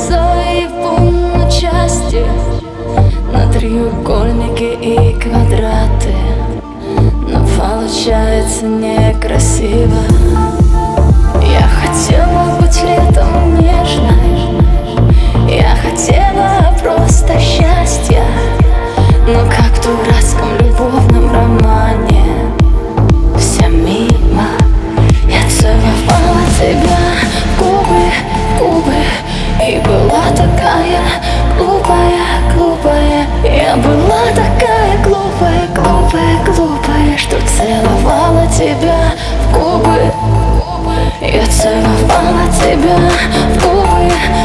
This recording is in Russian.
кольцо и в части, на треугольники и квадраты, но получается некрасиво. Я хотела быть летом нежной, я хотела просто счастья, но как в дурацком любовном романе все мимо. Я целовала тебя в губы, и была такая глупая. Я была такая глупая, что целовала тебя в губы. Я целовала тебя в губы,